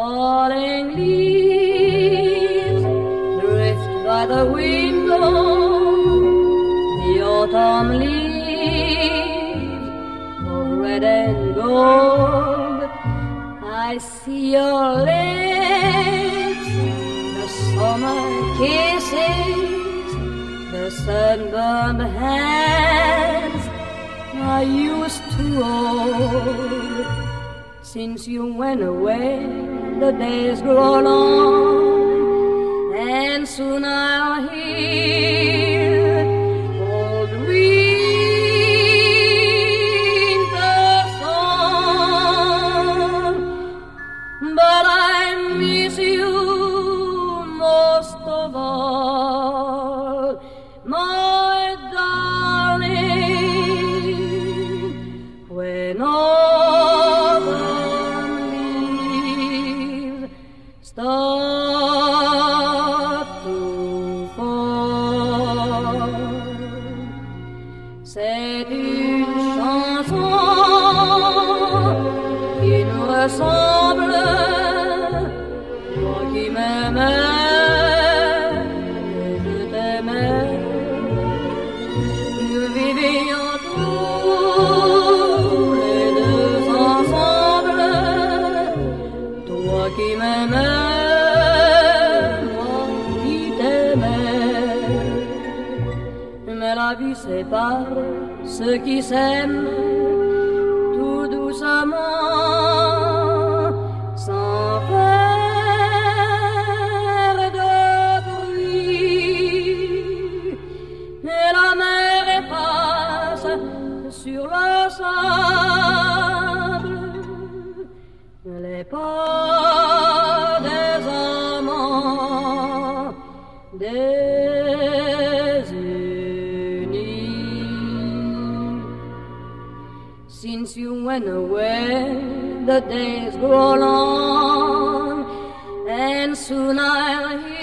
falling leaves drift by the window, the autumn leaves of red and gold. I see your lips, the summer kisses, the sunburned hands I used to hold. Since you went away, the days grow long, and soon I'll hear old winter song. But I miss you most of all, my darling, when autumn leaves start to fall. C'est une chanson qui nous ressemble, toi qui m'aimais, je t'aimais. Nous vivions tous les deux ensemble, toi qui m'aimais, moi qui t'aimais. Mais la vie sépare ceux qui s'aiment tout doucement, sans faire de bruit. Et la mer efface sur le sable les pas des amants désunis. Since you went away, the days grow long, and soon I'll hear